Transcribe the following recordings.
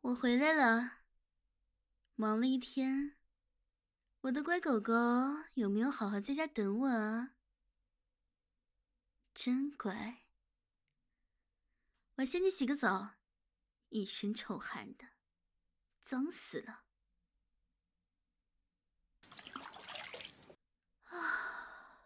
我回来了，忙了一天，我的乖狗狗有没有好好在家等我啊？真乖。我先去洗个澡，一身臭汗的，脏死了。啊，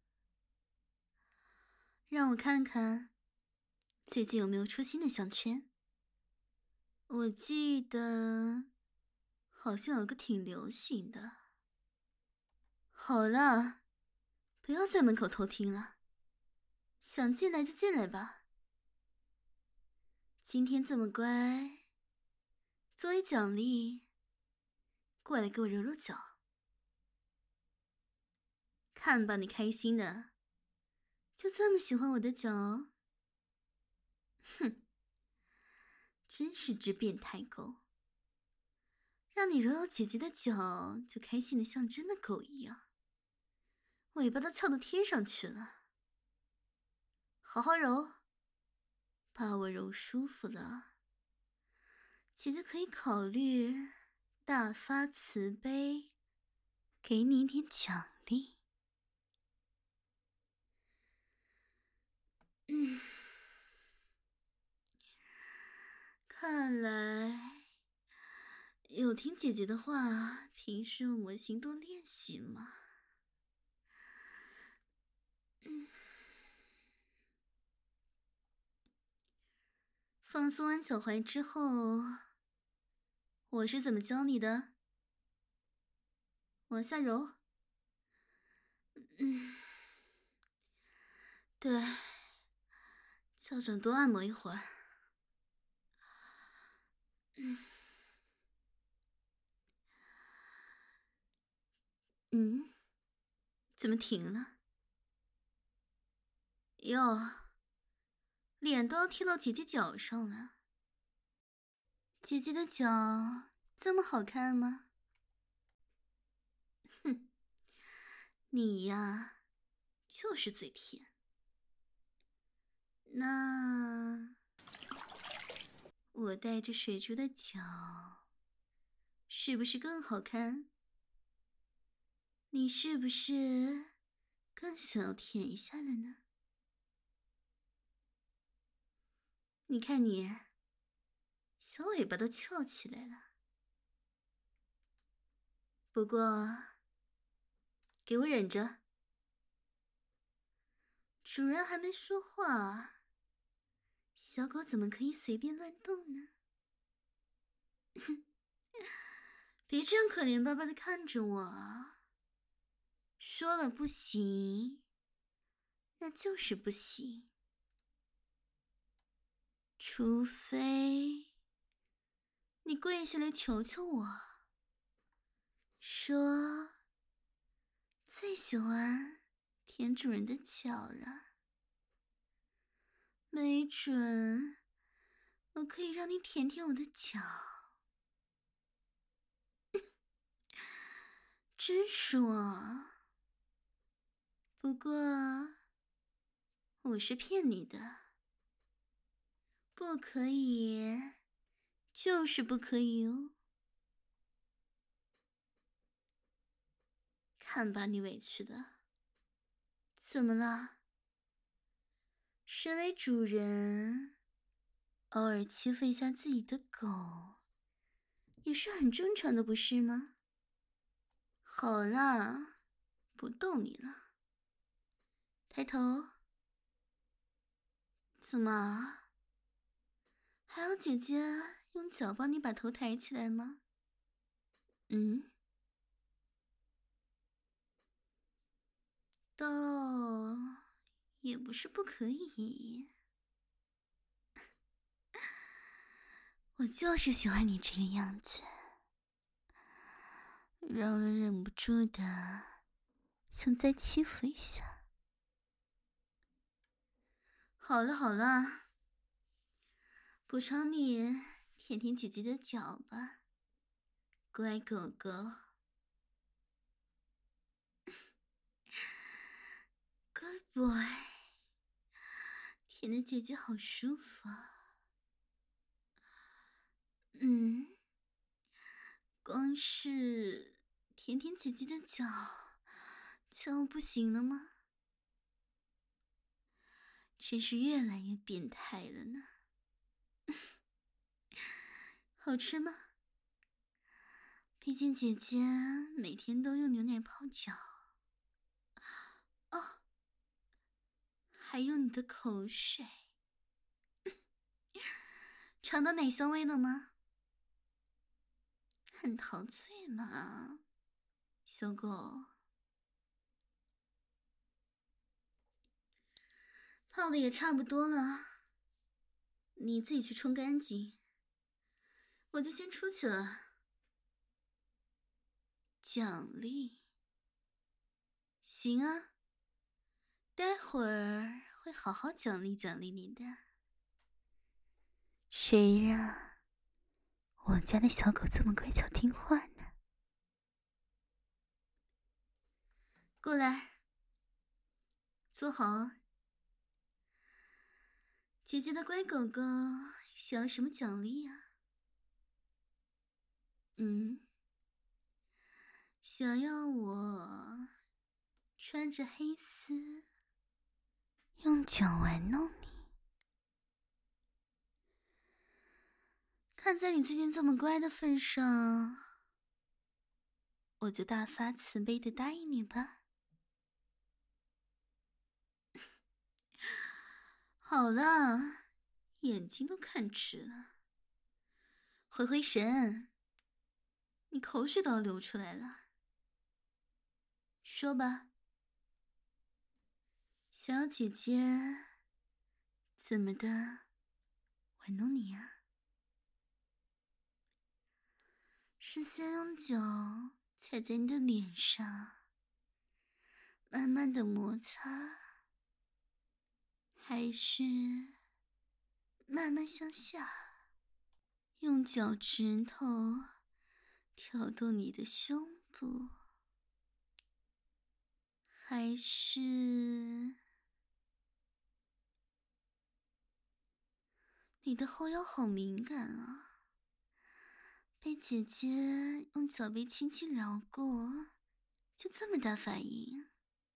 让我看看，最近有没有出新的项圈？我记得好像有个挺流行的。好了，不要在门口偷听了，想进来就进来吧。今天这么乖，作为奖励，过来给我揉揉脚。看把你开心的，就这么喜欢我的脚？哼，真是只变态狗。让你揉揉姐姐的脚，就开心的像真的狗一样，尾巴都翘到天上去了。好好揉，把我揉舒服了，姐姐可以考虑大发慈悲，给你一点奖励。看来有听姐姐的话，平时模型多练习嘛。放松完脚踝之后，我是怎么教你的？往下揉。对，校长多按摩一会儿。怎么停了？哟，脸都要贴到姐姐脚上了。姐姐的脚这么好看吗？哼，你呀，就是嘴甜。那我带着水珠的脚，是不是更好看？你是不是更想要舔一下了呢？你看你，小尾巴都翘起来了。不过，给我忍着。主人还没说话，小狗怎么可以随便乱动呢？别这样可怜巴巴的看着我啊！说了不行，那就是不行。除非你跪下来求求我，说最喜欢舔主人的脚了，没准我可以让你舔舔我的脚。真爽。不过我是骗你的，不可以，就是不可以哦。看把你委屈的，怎么了？身为主人，偶尔欺负一下自己的狗，也是很正常的，不是吗？好啦，不逗你了。抬头。怎么？还要姐姐用脚帮你把头抬起来吗？倒也不是不可以。我就是喜欢你这个样子，让人忍不住的想再欺负一下。好了好了，补偿你舔舔姐姐的脚吧，乖狗狗。Good boy， 舔的姐姐好舒服啊。 光是舔舔姐姐的脚就不行了吗？真是越来越变态了呢。好吃吗？毕竟姐姐每天都用牛奶泡脚。哦，还有你的口水。尝到奶香味了吗？很陶醉嘛，小狗。泡的也差不多了，你自己去冲干净，我就先出去了。奖励？行啊，待会儿会好好奖励奖励你的。谁让我家的小狗这么乖巧听话呢？过来，坐好。姐姐的乖狗狗想要什么奖励啊？想要我穿着黑丝用脚玩弄你？看在你最近这么乖的份上，我就大发慈悲的答应你吧。好了，眼睛都看直了，回神，你口水都要流出来了。说吧，想要姐姐怎么的玩弄你啊？是先用脚踩在你的脸上，慢慢的摩擦，还是慢慢向下，用脚趾头挑逗你的胸部，还是你的后腰好敏感啊？被姐姐用脚背轻轻撩过，就这么大反应？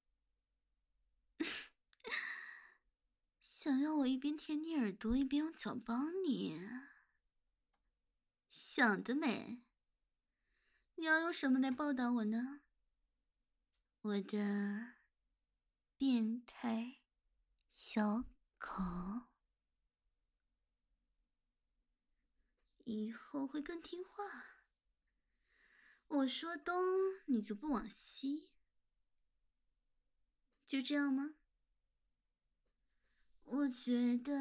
想要我一边舔你耳朵，一边用脚帮你？想得美！你要用什么来报答我呢？我的变态小狗，以后会更听话。我说东，你就不往西，就这样吗？我觉得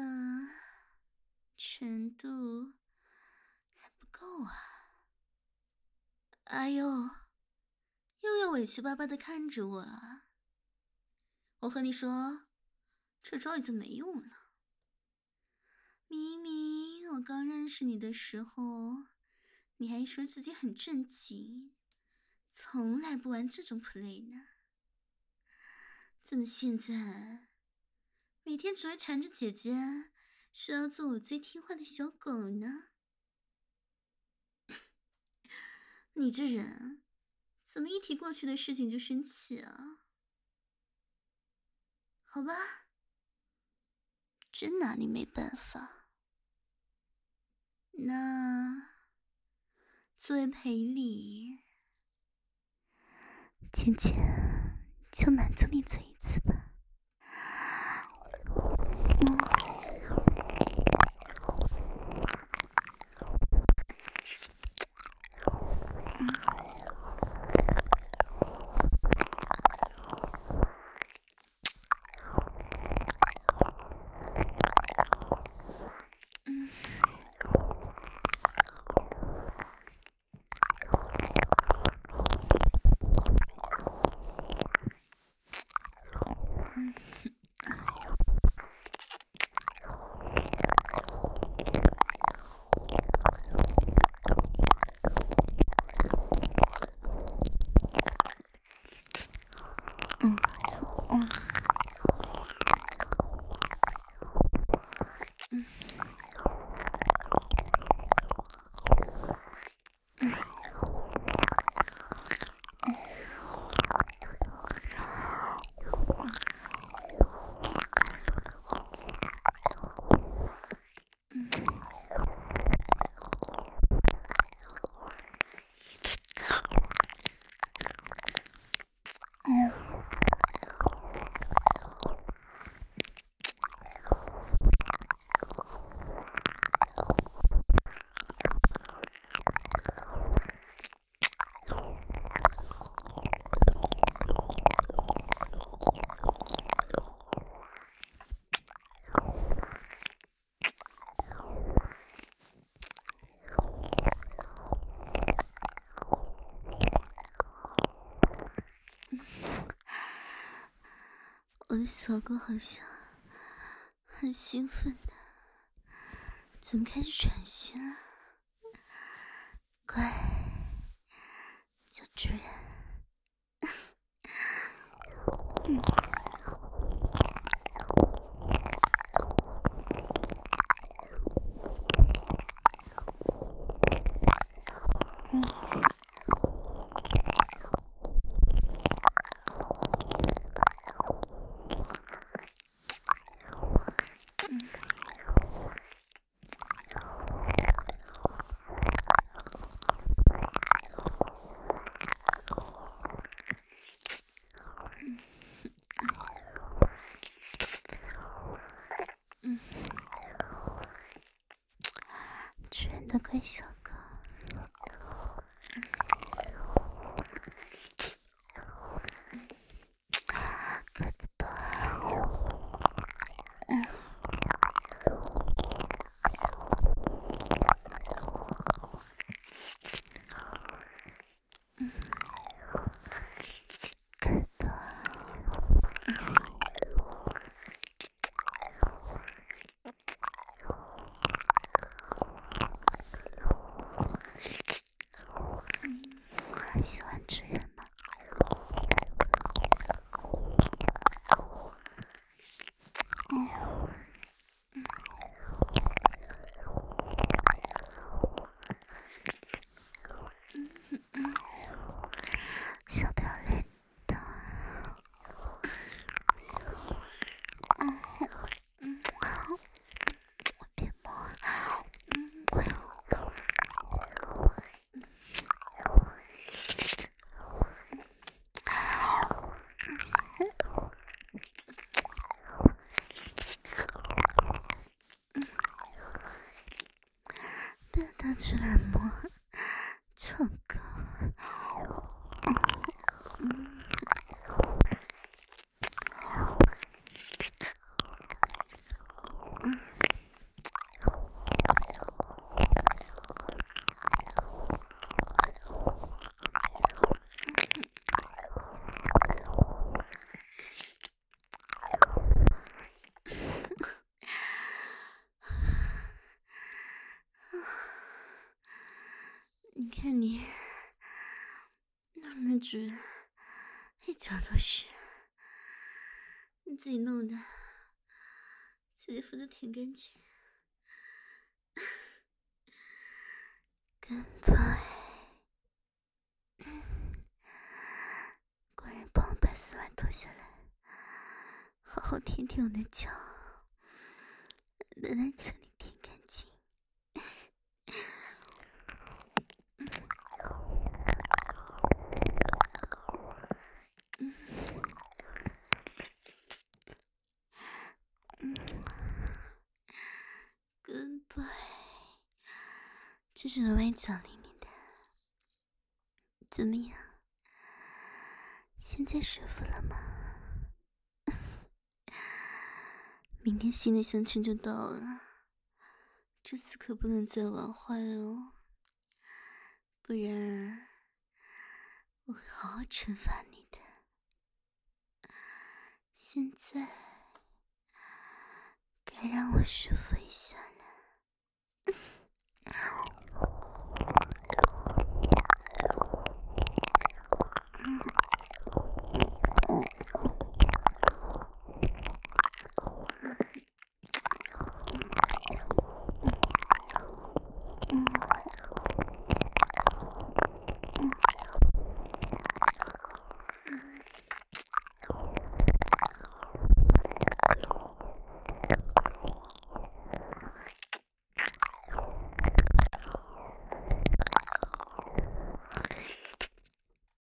程度还不够啊。哎呦，又要委屈巴巴的看着我啊！我和你说，这招已经没用了。明明我刚认识你的时候，你还说自己很正经，从来不玩这种 play 呢。怎么现在每天只会缠着姐姐，说要做我最听话的小狗呢？你这人怎么一提过去的事情就生气啊？好吧，真拿你没办法。那作为赔礼，姐姐就满足你这一次吧。 我的小狗好像很兴奋的，怎么开始喘息了？乖，叫主人。主人的乖小狗。喜欢主人吗？小不要脸的。我别摸。不要到处来摸，臭狗。你看你弄得主人一脚都是，你自己弄的，自己负责舔干净。干宝，过来帮我把丝袜脱下来，好好舔舔我的脚，来来这里舔干净。Good boy， 这是额外奖励你的，怎么样？现在舒服了吗？明天新的乡村就到了，这次可不能再玩坏哦，不然我会好好惩罚你的。现在该让我舒服一下